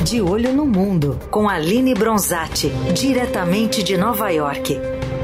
De Olho no Mundo, com Aline Bronzatti, diretamente de Nova York.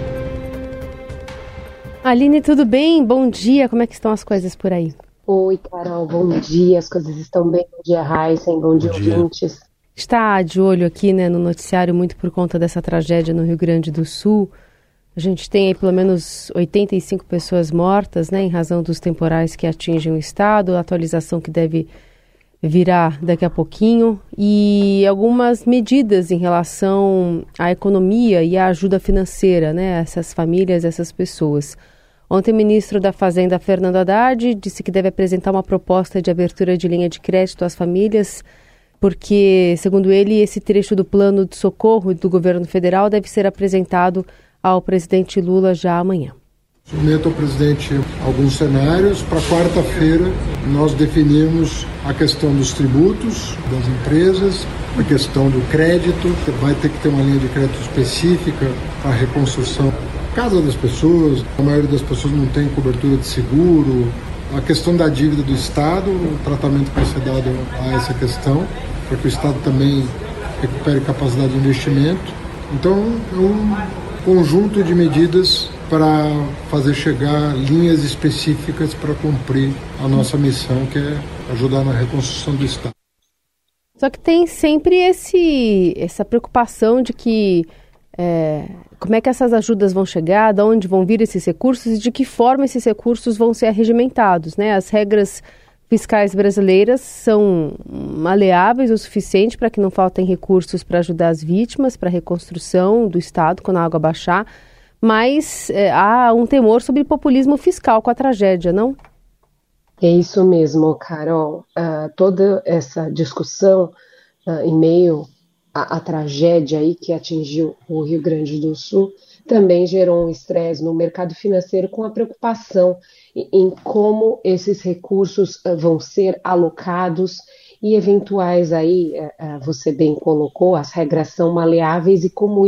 Aline, tudo bem? Bom dia, como é que estão as coisas por aí? Oi, Carol, bom dia, as coisas estão bem? Bom dia, Raíssen, bom dia, ouvintes. Está de olho aqui, né, no noticiário, muito por conta dessa tragédia no Rio Grande do Sul. A gente tem aí pelo menos 85 pessoas mortas, né, em razão dos temporais que atingem o estado, a atualização que deve virar daqui a pouquinho, e algumas medidas em relação à economia e à ajuda financeira, né, a essas famílias, essas pessoas. Ontem o ministro da Fazenda, Fernando Haddad, disse que deve apresentar uma proposta de abertura de linha de crédito às famílias, porque, segundo ele, esse trecho do plano de socorro do governo federal deve ser apresentado ao presidente Lula já amanhã. Submeto ao presidente alguns cenários. Para quarta-feira, nós definimos a questão dos tributos das empresas, a questão do crédito, vai ter que ter uma linha de crédito específica para a reconstrução da casa das pessoas. A maioria das pessoas não tem cobertura de seguro. A questão da dívida do Estado, o tratamento que vai ser dado a essa questão, para que o Estado também recupere capacidade de investimento. Então, é um conjunto de medidas para fazer chegar linhas específicas para cumprir a nossa missão, que é ajudar na reconstrução do Estado. Só que tem sempre essa preocupação de que como é que essas ajudas vão chegar, de onde vão vir esses recursos e de que forma esses recursos vão ser arregimentados, né? As regras fiscais brasileiras são maleáveis o suficiente para que não faltem recursos para ajudar as vítimas, para a reconstrução do Estado quando a água baixar, mas há um temor sobre populismo fiscal com a tragédia, não? É isso mesmo, Carol. Toda essa discussão em meio à tragédia aí que atingiu o Rio Grande do Sul também gerou um estresse no mercado financeiro com a preocupação em como esses recursos vão ser alocados e eventuais aí, você bem colocou, as regras são maleáveis e como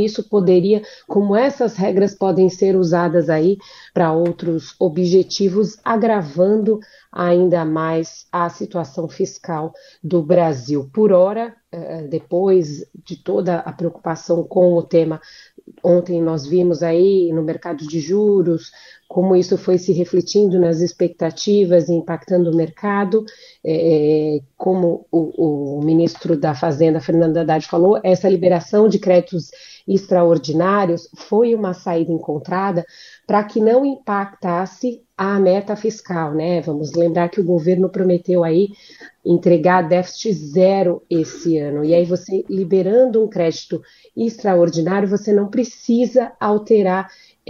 essas regras podem ser usadas aí para outros objetivos, agravando ainda mais a situação fiscal do Brasil. Por ora, depois de toda a preocupação com o tema, ontem nós vimos aí no mercado de juros, como isso foi se refletindo nas expectativas e impactando o mercado, como o ministro da Fazenda, Fernando Haddad, falou, essa liberação de créditos extraordinários foi uma saída encontrada para que não impactasse a meta fiscal, né? Vamos lembrar que o governo prometeu aí entregar déficit zero esse ano, e aí você liberando um crédito extraordinário, você não precisa alterar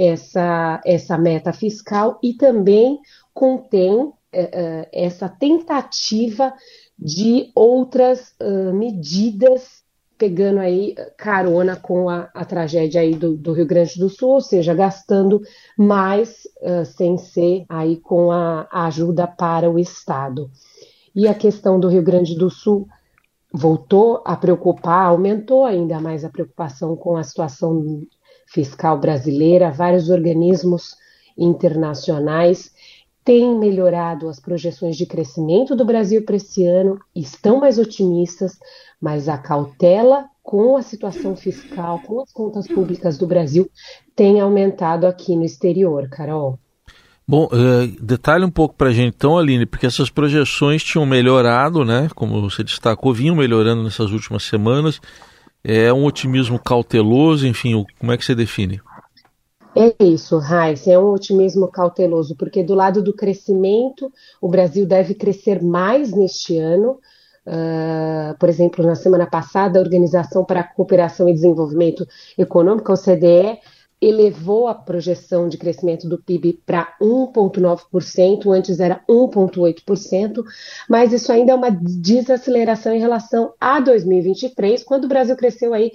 essa meta fiscal e também contém essa tentativa de outras medidas pegando aí carona com a tragédia aí do Rio Grande do Sul, ou seja, gastando mais sem ser aí com a ajuda para o Estado. E a questão do Rio Grande do Sul voltou a preocupar, aumentou ainda mais a preocupação com a situação fiscal brasileira. Vários organismos internacionais têm melhorado as projeções de crescimento do Brasil para esse ano, estão mais otimistas, mas a cautela com a situação fiscal, com as contas públicas do Brasil, tem aumentado aqui no exterior, Carol. Bom, detalhe um pouco para a gente então, Aline, porque essas projeções tinham melhorado, né? Como você destacou, vinham melhorando nessas últimas semanas. É um otimismo cauteloso, enfim, como é que você define? É isso, Raíssa, é um otimismo cauteloso, porque do lado do crescimento, o Brasil deve crescer mais neste ano. Por exemplo, na semana passada, a Organização para a Cooperação e Desenvolvimento Econômico, a OCDE, elevou a projeção de crescimento do PIB para 1,9%, antes era 1,8%, mas isso ainda é uma desaceleração em relação a 2023, quando o Brasil cresceu aí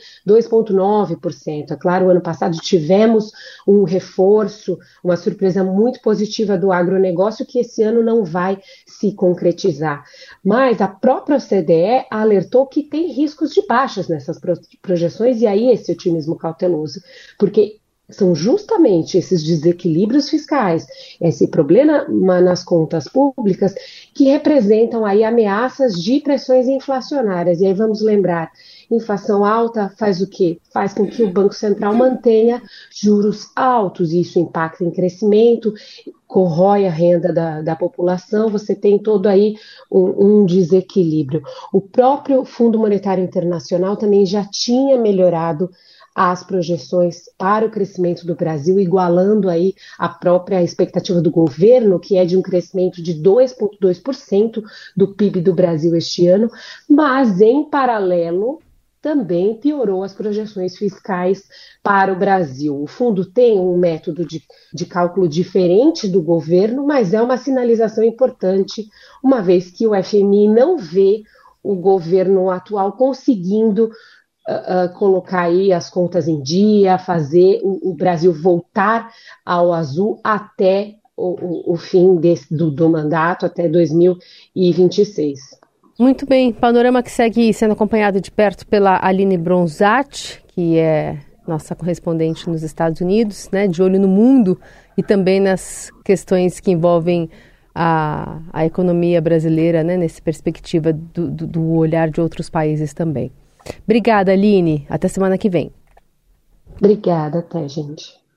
2,9%. É claro, o ano passado tivemos um reforço, uma surpresa muito positiva do agronegócio, que esse ano não vai se concretizar. Mas a própria OCDE alertou que tem riscos de baixas nessas projeções, e aí esse otimismo cauteloso, porque são justamente esses desequilíbrios fiscais, esse problema nas contas públicas, que representam aí ameaças de pressões inflacionárias. E aí vamos lembrar, inflação alta faz o quê? Faz com que o Banco Central mantenha juros altos, e isso impacta em crescimento, corrói a renda da população, você tem todo aí um desequilíbrio. O próprio Fundo Monetário Internacional também já tinha melhorado as projeções para o crescimento do Brasil, igualando aí a própria expectativa do governo, que é de um crescimento de 2,2% do PIB do Brasil este ano, mas em paralelo também piorou as projeções fiscais para o Brasil. O fundo tem um método de cálculo diferente do governo, mas é uma sinalização importante, uma vez que o FMI não vê o governo atual conseguindo colocar aí as contas em dia, fazer o Brasil voltar ao azul até o fim do mandato, até 2026. Muito bem, panorama que segue sendo acompanhado de perto pela Aline Bronzatti, que é nossa correspondente nos Estados Unidos, né, de olho no mundo e também nas questões que envolvem a economia brasileira, né, nessa perspectiva do olhar de outros países também. Obrigada, Aline. Até semana que vem. Obrigada, até, gente.